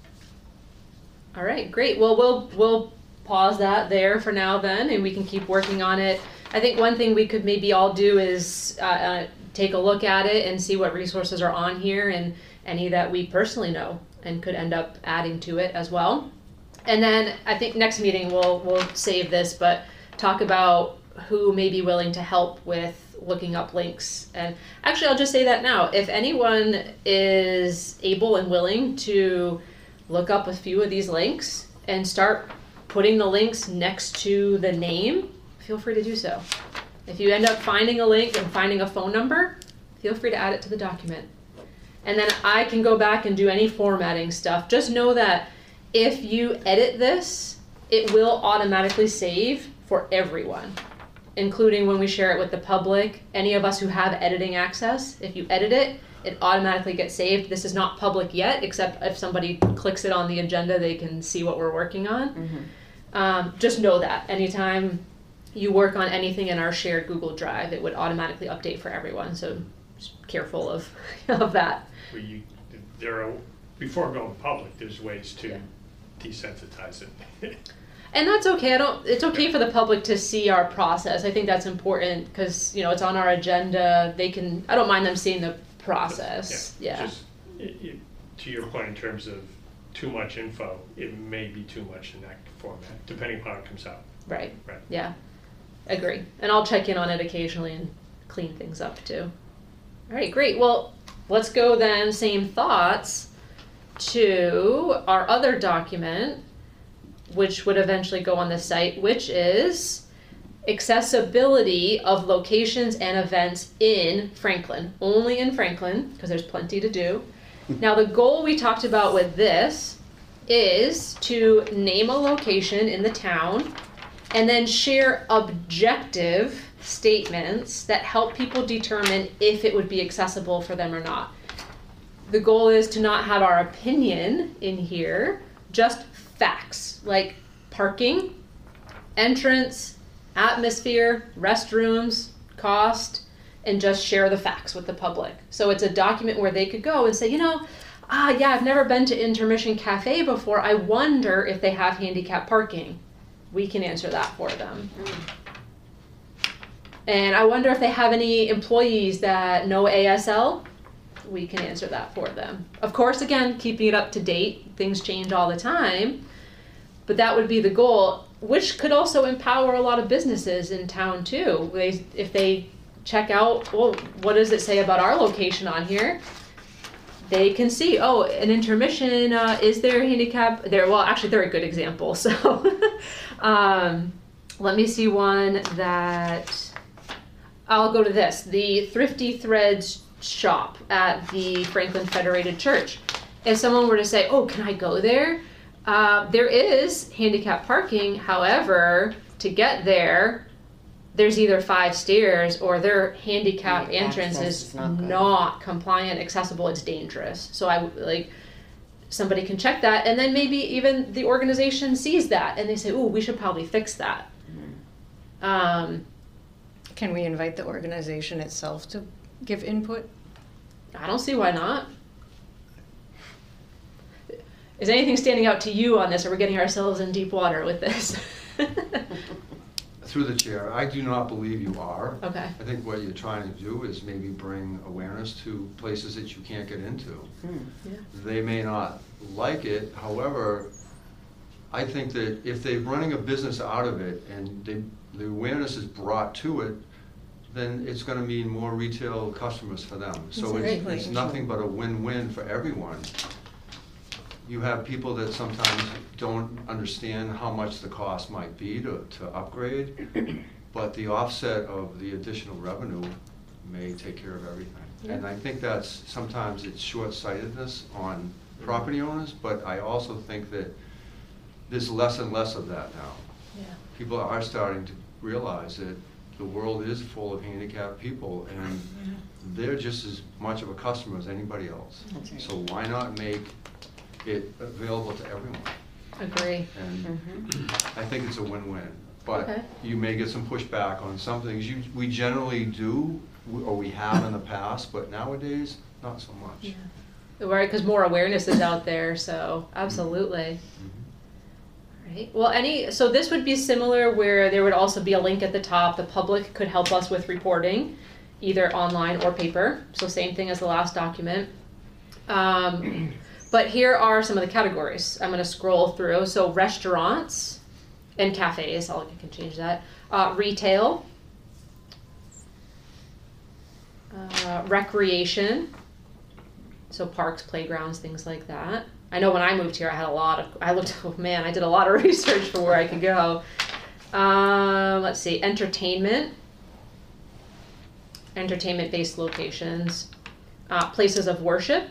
All right, great. Well, we'll pause that there for now then, and we can keep working on it. I think one thing we could maybe all do is take a look at it and see what resources are on here and any that we personally know and could end up adding to it as well. And then I think next meeting we'll save this, but talk about who may be willing to help with looking up links. And actually, I'll just say that now. If anyone is able and willing to look up a few of these links and start putting the links next to the name, feel free to do so. If you end up finding a link and finding a phone number, feel free to add it to the document. And then I can go back and do any formatting stuff. Just know that if you edit this, it will automatically save for everyone, including when we share it with the public. Any of us who have editing access, if you edit it, it automatically gets saved. This is not public yet, except if somebody clicks it on the agenda, they can see what we're working on. Just know that anytime you work on anything in our shared Google Drive, it would automatically update for everyone. So just careful of that. Well, before going public, there's ways to desensitize it. And that's okay. It's okay for the public to see our process. I think that's important because it's on our agenda. I don't mind them seeing the process. Yeah. Just to your point, in terms of too much info, it may be too much in that format, depending on how it comes out. Right. Right. Yeah. Agree. And I'll check in on it occasionally and clean things up too. All right, great. Well, let's go then, same thoughts, to our other document, which would eventually go on the site, which is accessibility of locations and events in Franklin. Only in Franklin, because there's plenty to do. Now, the goal we talked about with this is to name a location in the town and then share objective statements that help people determine if it would be accessible for them or not. The goal is to not have our opinion in here, just facts like parking, entrance, atmosphere, restrooms, cost, and just share the facts with the public. So it's a document where they could go and say, I've never been to Intermission Cafe before. I wonder if they have handicap parking. We can answer that for them. And I wonder if they have any employees that know ASL. We can answer that for them. Of course, again, keeping it up to date. Things change all the time. But that would be the goal. which could also empower a lot of businesses in town too. If they check out, well, what does it say about our location on here? They can see, oh, an intermission, is there a handicap there? Well, actually, they're a good example. So let me see one that, I'll go to this. The Thrifty Threads shop at the Franklin Federated Church. If someone were to say, oh, can I go there? There is handicap parking. However, to get there, there's either 5 stairs or their handicap entrance access is is not good. not compliant, accessible, it's dangerous. So somebody can check that, and then maybe even the organization sees that and they say, ooh, we should probably fix that. Can we invite the organization itself to give input? I don't see why not. Is anything standing out to you on this, or we're getting ourselves in deep water with this? Through the chair, I do not believe you are. Okay. I think what you're trying to do is maybe bring awareness to places that you can't get into. Yeah. They may not like it, however, I think that if they're running a business out of it and the awareness is brought to it, then it's gonna mean more retail customers for them. So Exactly. it's nothing but a win-win for everyone. You have people that sometimes don't understand how much the cost might be to upgrade, but the offset of the additional revenue may take care of everything. And I think that's, sometimes it's short-sightedness on property owners, but I also think that there's less and less of that now. Yeah. People are starting to realize that the world is full of handicapped people, and they're just as much of a customer as anybody else. That's right. So why not make it available to everyone? Agree. And I think it's a win-win. But Okay. you may get some pushback on some things. We generally do, or we have in the past, but nowadays, not so much. Yeah. Right, because more awareness is out there, so absolutely. Right. Well, so this would be similar where there would also be a link at the top. The public could help us with reporting, either online or paper. So same thing as the last document. But here are some of the categories. I'm going to scroll through. So restaurants and cafes, I can change that. Retail, recreation, so parks, playgrounds, things like that. I know when I moved here, I did a lot of research for where I could go. Let's see, entertainment-based locations, places of worship,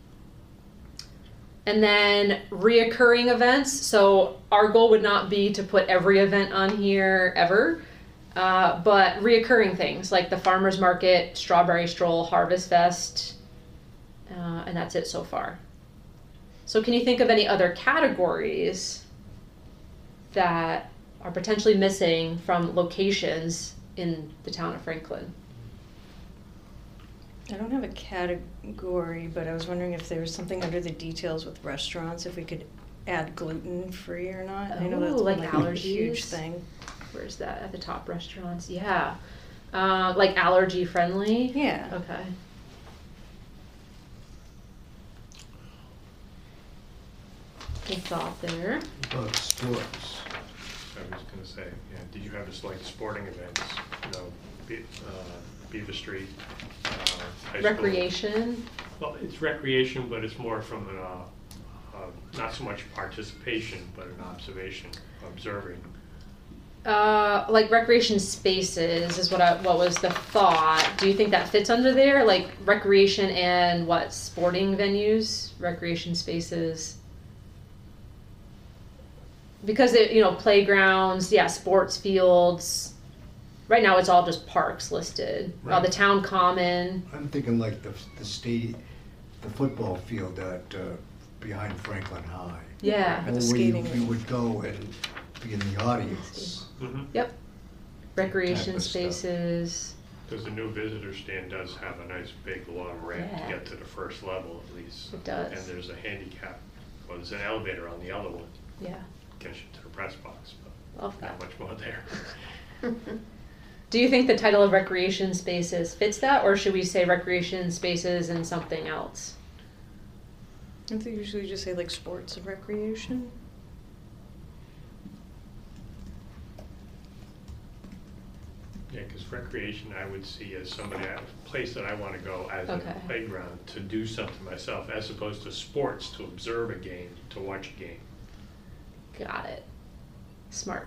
and then reoccurring events. So our goal would not be to put every event on here ever, but reoccurring things like the farmer's market, strawberry stroll, harvest fest, and that's it so far. So can you think of any other categories that are potentially missing from locations in the town of Franklin? I don't have a category, but I was wondering if there was something under the details with restaurants, if we could add gluten-free or not. I know that's like like a allergies? huge thing. Where's that? At the top, restaurants. Yeah. Like allergy friendly? Yeah. Okay. Good thought there. About sports. I was gonna say, yeah, did you have just like sporting events, Beaver Street, high school? Recreation. Well, it's recreation, but it's more from an, not so much participation, but an observation, observing. Like recreation spaces is what was the thought. Do you think that fits under there? Like recreation and what? Sporting venues? Recreation spaces? Because playgrounds, sports fields. Right now it's all just parks listed. Right. The town common. I'm thinking like the football field at, behind Franklin High. Yeah. Or the Or skating where you would go and be in the audience. Mm-hmm. Yep. Recreation Type of stuff. spaces. Because the new visitor stand does have a nice big long ramp Yeah. to get to the first level at least. It does. And there's a handicap, there's an elevator on the other one, Yeah. gets you to the press box, but Love that. not much more there. Do you think the title of recreation spaces fits that, or should we say recreation spaces and something else? Don't they usually just say like sports and recreation? Yeah, because recreation I would see as a place that I want to go as Okay. a playground to do something myself, as opposed to sports to observe a game, to watch a game. Got it. Smart.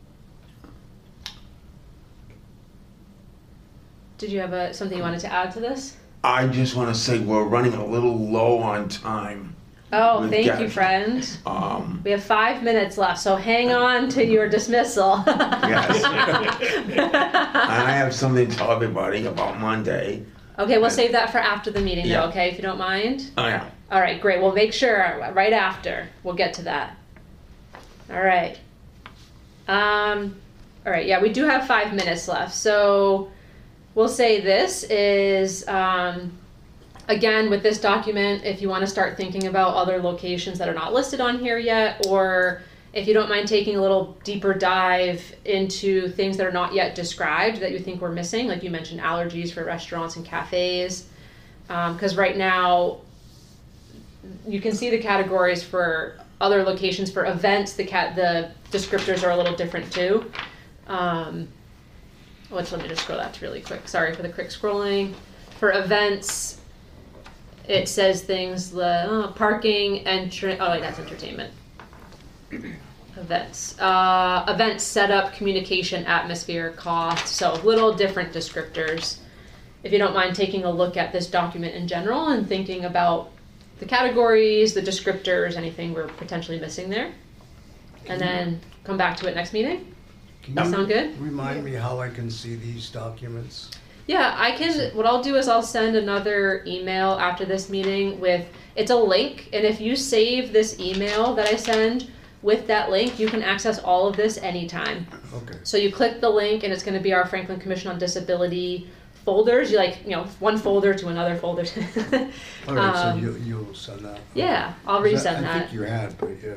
Did you have something you wanted to add to this? I just want to say we're running a little low on time. Oh, We've thank got- you, friend. Um, We have 5 minutes left, so hang on to your dismissal. Yes. I have something to tell everybody about Monday. Okay, we'll save that for after the meeting, Yeah. though, okay, if you don't mind? Oh, yeah. All right, great. We'll make sure right after. We'll get to that. All right. All right, yeah, we do have 5 minutes left. So we'll say this is, again, with this document, if you want to start thinking about other locations that are not listed on here yet, or if you don't mind taking a little deeper dive into things that are not yet described that you think we're missing, like you mentioned allergies for restaurants and cafes, because right now you can see the categories for other locations. For events, the descriptors are a little different too. Let me just scroll that really quick. Sorry for the quick scrolling. For events, it says things like parking, entrance. Oh, wait, that's entertainment. Events. Event setup, communication, atmosphere, cost. So little different descriptors. If you don't mind taking a look at this document in general and thinking about the categories, the descriptors, anything we're potentially missing there. And then come back to it next meeting. Can That you sound good? Remind me how I can see these documents? Yeah, I can. What I'll do is I'll send another email after this meeting with, it's a link, and if you save this email that I send with that link, you can access all of this anytime. Okay. So you click the link, and it's going to be our Franklin Commission on Disability folders. You one folder to another folder. All right, so you'll send that? Yeah, I'll Okay. resend I that. think you had, but yeah.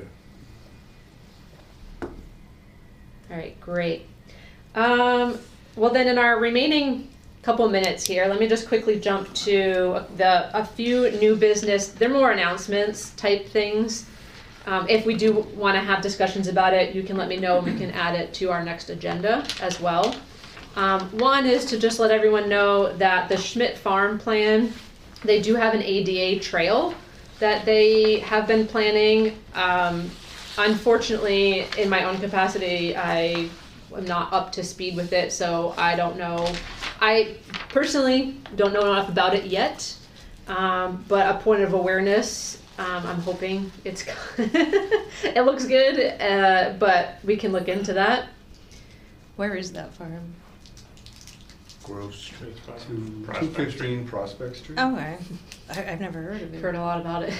All right, great. Well, then in our remaining couple minutes here, let me just quickly jump to a few new business. They're more announcements type things. If we do want to have discussions about it, you can let me know and we can add it to our next agenda as well. One is to just let everyone know that the Schmidt Farm Plan, they do have an ADA trail that they have been planning. Unfortunately, in my own capacity, I am not up to speed with it, so I don't know. I personally don't know enough about it yet, but a point of awareness, I'm hoping it's it looks good, but we can look into that. Where is that farm? Grove Street. Prospect 215 Prospect Street? Oh, I've never heard of it. Heard a lot about it.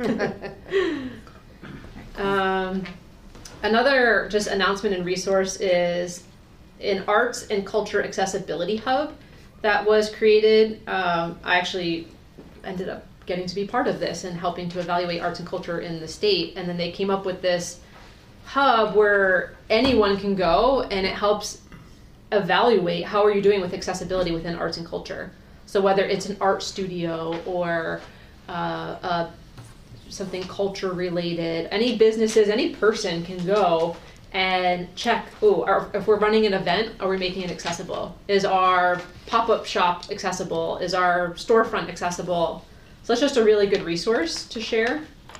Another just announcement and resource is an Arts and Culture Accessibility Hub that was created. I actually ended up getting to be part of this and helping to evaluate arts and culture in the state. And then they came up with this hub where anyone can go, and it helps evaluate how are you doing with accessibility within arts and culture. So whether it's an art studio or something culture related, any businesses, any person can go and check, if we're running an event, are we making it accessible? Is our pop-up shop accessible? Is our storefront accessible? So it's just a really good resource to share.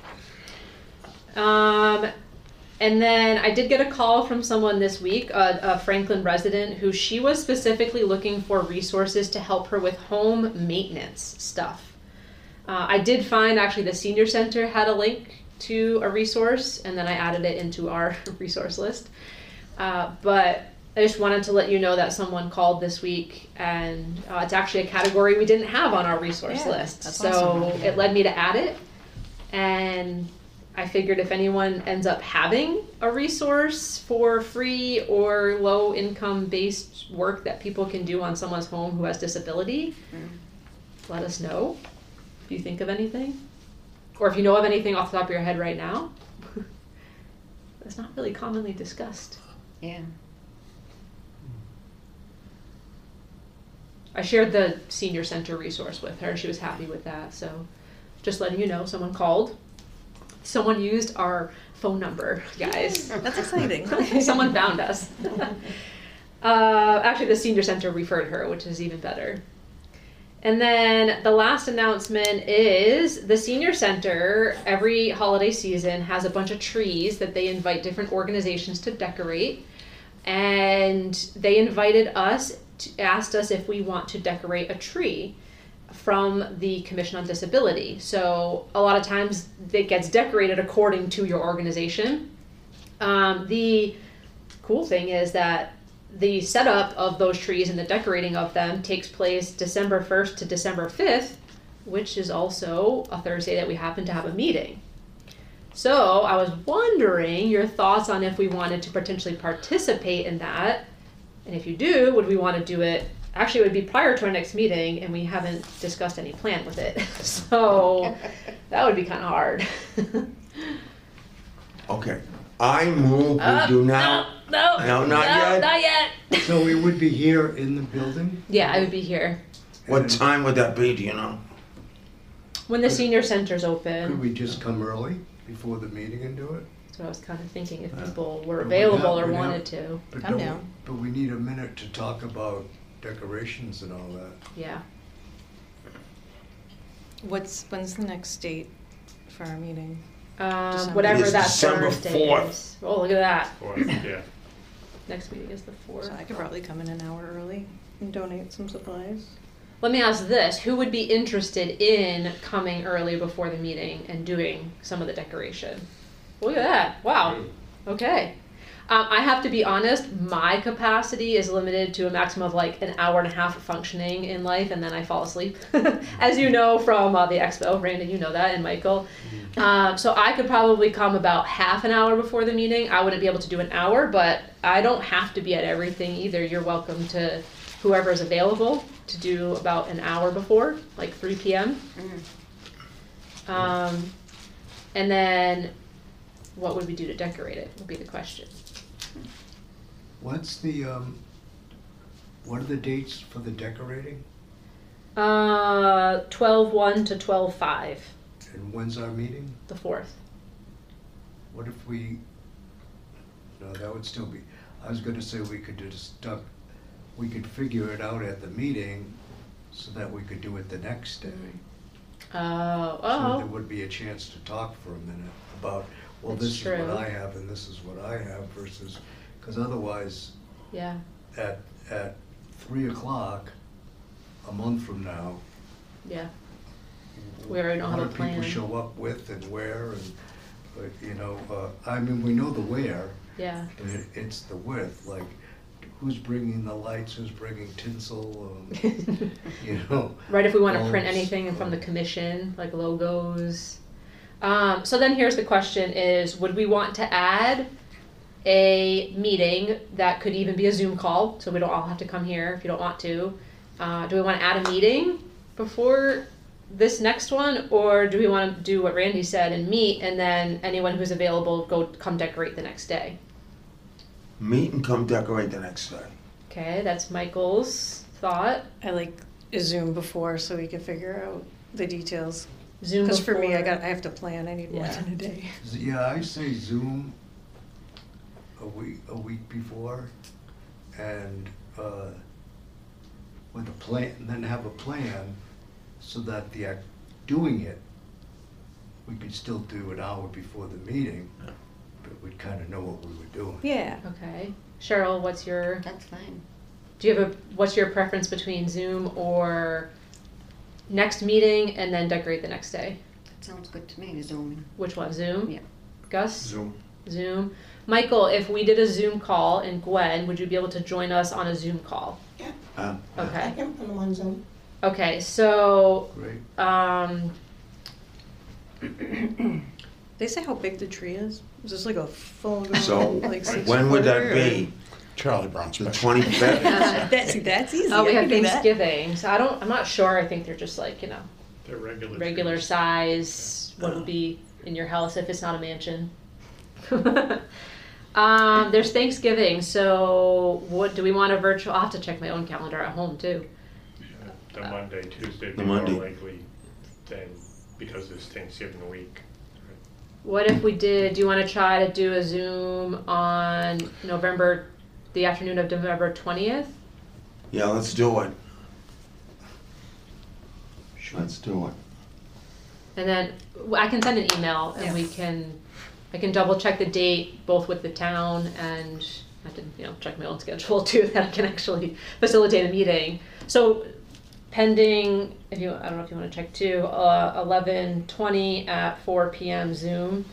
And then I did get a call from someone this week, a Franklin resident, who she was specifically looking for resources to help her with home maintenance stuff. I did find actually the senior center had a link to a resource, and then I added it into our resource list. But I just wanted to let you know that someone called this week, and it's actually a category we didn't have on our resource list. that's So awesome. it led me to add it, and I figured if anyone ends up having a resource for free or low income based work that people can do on someone's home who has disability, let us know if you think of anything. Or if you know of anything off the top of your head right now. That's not really commonly discussed. Yeah. I shared the senior center resource with her. She was happy with that. So just letting you know, someone called. Someone used our phone number, guys. That's exciting. Someone found us. Actually, the senior center referred her, which is even better. And then the last announcement is the senior center, every holiday season, has a bunch of trees that they invite different organizations to decorate. And they invited us, asked us if we want to decorate a tree from the Commission on Disability. So a lot of times it gets decorated according to your organization. The cool thing is that the setup of those trees and the decorating of them takes place December 1st to December 5th, which is also a Thursday that we happen to have a meeting. So I was wondering your thoughts on if we wanted to potentially participate in that. And if you do, would we want to do it? Actually, it would be prior to our next meeting, and we haven't discussed any plan with it. So that would be kind of hard. Okay, I move we do not. No, not yet. Not yet. So we would be here in the building? Yeah, I would be here What time would that be, do you know? when the senior center's Could open. we just come early before the meeting and do it? That's what I was kind of thinking, if people were But we'd available have- or we'd have- wanted to. But I'm don't- down. But we need a minute to talk about decorations and all that. Yeah. When's the next date for our meeting? December. Whatever It is that December Thursday 4th. is. Oh, look at that. Or, yeah. Next meeting is the 4th. So I could probably come in an hour early and donate some supplies. Let me ask this, who would be interested in coming early before the meeting and doing some of the decoration? Look at that, wow, okay. I have to be honest, my capacity is limited to a maximum of like an hour and a half of functioning in life, and then I fall asleep. As you know from the expo, Brandon, you know that, and Michael. So I could probably come about half an hour before the meeting. I wouldn't be able to do an hour, but I don't have to be at everything either. You're welcome to, whoever is available, to do about an hour before, like 3 p.m. And then what would we do to decorate it would be the question. What's the, what are the dates for the decorating? 12/1 to 12/5, And when's our meeting? the 4th. What if we, no, that would still be, I was gonna say we could just we could figure it out at the meeting so that we could do it the next day. So there would be a chance to talk for a minute about, well, That's this is true. what I have and this is what I have versus, because otherwise, Yeah, at 3 o'clock, a month from now, yeah. We already know how to what do plan. people show up with and where and, you know, I mean, we know the where, Yeah, but it's the width, like, who's bringing the lights, who's bringing tinsel, you know. right, if we want to print bulbs, anything from the commission, like logos. So then here's the question is, would we want to add a meeting that could even be a Zoom call, so we don't all have to come here if you don't want to? Do we want to add a meeting before this next one, or do we want to do what Randy said and meet, and then anyone who's available come decorate the next day? Meet and come decorate the next day. Okay, that's Michael's thought. I like a Zoom before so we can figure out the details. Zoom Because for me, I before- have to plan. I need more Yeah. than a day. Yeah, I say Zoom a week before, and with a plan, and then have a plan so that doing it, we could still do an hour before the meeting, but we'd kind of know what we were doing. Yeah. Okay, Cheryl, what's your That's fine. what's your preference between Zoom or next meeting and then decorate the next day? That sounds good to me, Zoom. Which one, Zoom? Yeah. Gus? Zoom. Zoom. Michael, if we did a Zoom call, and Gwen, would you be able to join us on a Zoom call? Yeah, Uh, I Okay. can put them on Zoom. Okay, so, Great. They say how big the tree is? Is this like a full So, like 6 when would that footer, be? Charlie Brown The special. 25th? That's easy. oh, we I have can do that. Thanksgiving, so I'm not sure, I think they're just like, They're regular. regular trees. size, what would be in your house if it's not a mansion. There's Thanksgiving, so what do we want a virtual? I'll have to check my own calendar at home too. The Monday, Tuesday, The be more Monday. likely than, because it's Thanksgiving week. What if we did? Do you want to try to do a Zoom on November the afternoon of November 20th. Yeah, let's do it. Let's do it. And then I can send an email and I can double check the date both with the town and I have to, check my own schedule too, that I can actually facilitate a meeting. So pending, I don't know if you want to check too, 11/20 at 4 p.m. Zoom.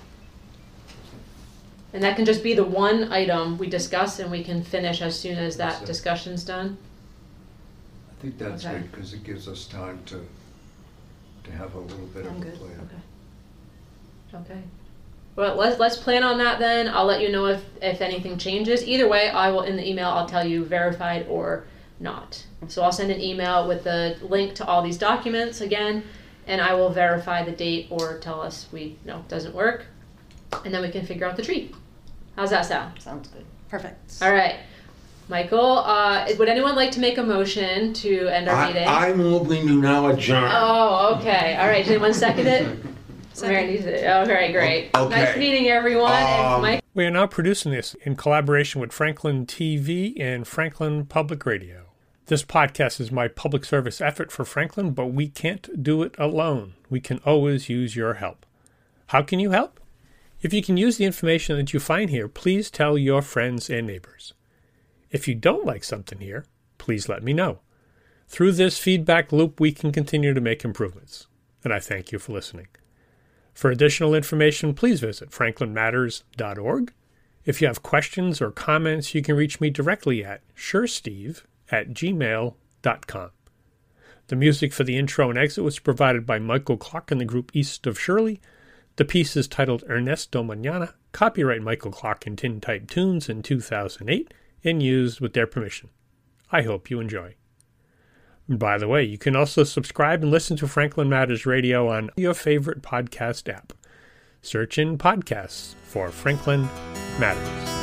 And that can just be the one item we discuss and we can finish as soon as that discussion's done. I think that's Okay. good, because it gives us time to have a little bit of a plan. Okay. Well, let's plan on that then. I'll let you know if anything changes. Either way, I will, in the email, I'll tell you verified or not. So I'll send an email with the link to all these documents again, and I will verify the date or tell us it doesn't work, and then we can figure out the tree. How's that sound? Sounds good. Perfect. All right. Michael, would anyone like to make a motion to end our meeting? I move we now adjourn. Oh, okay. All right. Did anyone second it? Mary needs it. Oh, very great. Okay. Nice meeting everyone. And Mike. We are now producing this in collaboration with Franklin TV and Franklin Public Radio. This podcast is my public service effort for Franklin, but we can't do it alone. We can always use your help. How can you help? If you can use the information that you find here, please tell your friends and neighbors. If you don't like something here, please let me know. Through this feedback loop, we can continue to make improvements. And I thank you for listening. For additional information, please visit franklinmatters.org. If you have questions or comments, you can reach me directly at suresteve@gmail.com. The music for the intro and exit was provided by Michael Clark and the group East of Shirley. The piece is titled Ernesto Mañana, copyright Michael Clark and Tintype Tunes in 2008, and used with their permission. I hope you enjoy. And by the way, you can also subscribe and listen to Franklin Matters Radio on your favorite podcast app. Search in podcasts for Franklin Matters.